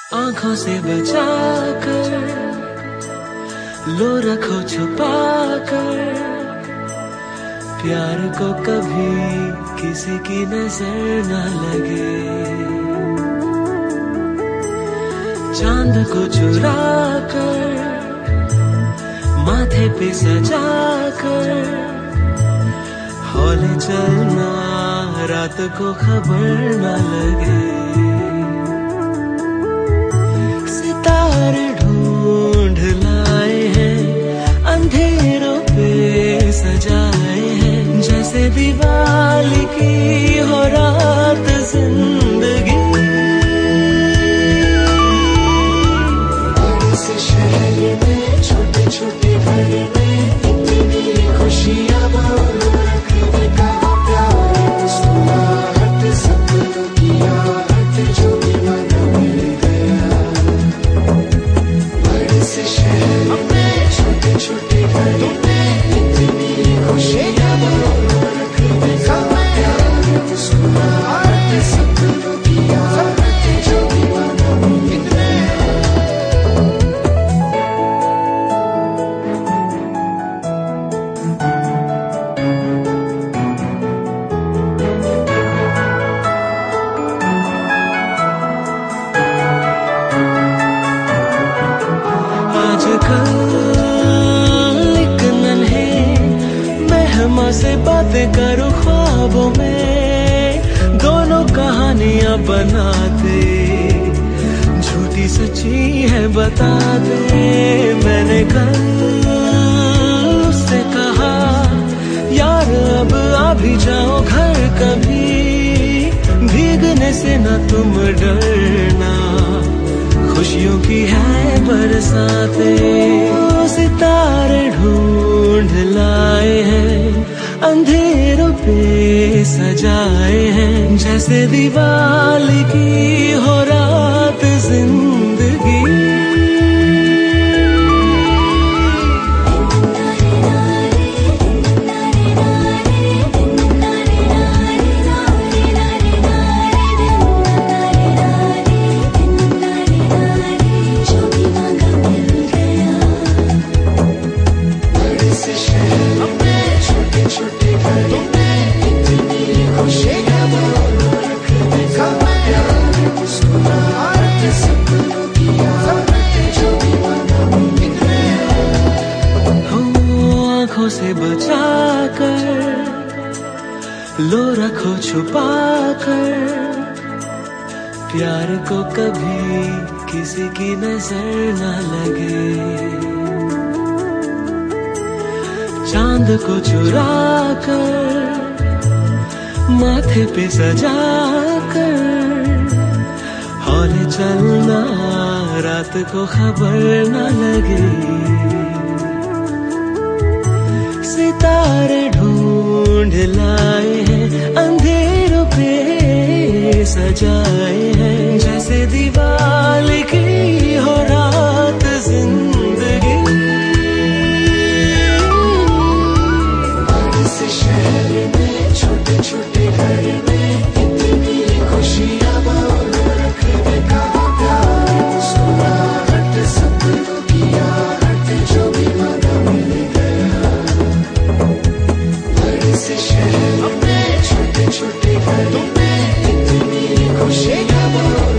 आंखों से बचा कर लो रखो छुपा कर, प्यार को कभी किसी की नजर न लगे। चांद को चुरा कर माथे पे सजा कर, हौले चलना रात को खबर न लगे। सितारे ढूंढ लाए हैं अंधेरों पे सजाए हैं, जैसे दिवाली की हो रात जिंदगी। बड़े शहर में छोटे छोटे घर में इतनी खुशियाँ रखने का प्यार, मुस्कुराहट सपनों की आहट जो भी मन मिल गया। बड़े से शहर में छोटे छोटे घर में इतनी खुशियाँ रखने का प्यार, मुस्कुराहट सपनों की आहट जो भी मन मिल गया। एक नन्हे मेहमा से बातें करूं ख्वाबों में, दोनों कहानियां बनाते, झूठी सच्ची है बताते। मैंने कल उससे कहा यार अब आ भी जाओ घर कभी, भीगने से न तुम डरना, खुशियों की है बरसाते। सितारे ढूंढ लाए हैं अंधेरों पे सजाए हैं, जैसे दिवाली की हो रात जिंदगी। आंखों से बचा कर लो रखो छुपा कर, प्यार को कभी किसी की नजर न लगे। चांद को चुरा कर माथे पे सजा कर, हौले चलना रात को खबर न लगे। सितारे ढूंढ लाए हैं अंधेरों पे सजाए हैं, जैसे दिवाली की हो रात जिंदगी। बड़े से शहर में छोटे छोटे घर में इतनी खुशियाँ रखने का प्यार, मुस्कुराहट सपनों की आहट जो भी मन मिल गया। बड़े से शहर में छोटे छोटे घर में इतनी खुशियाँ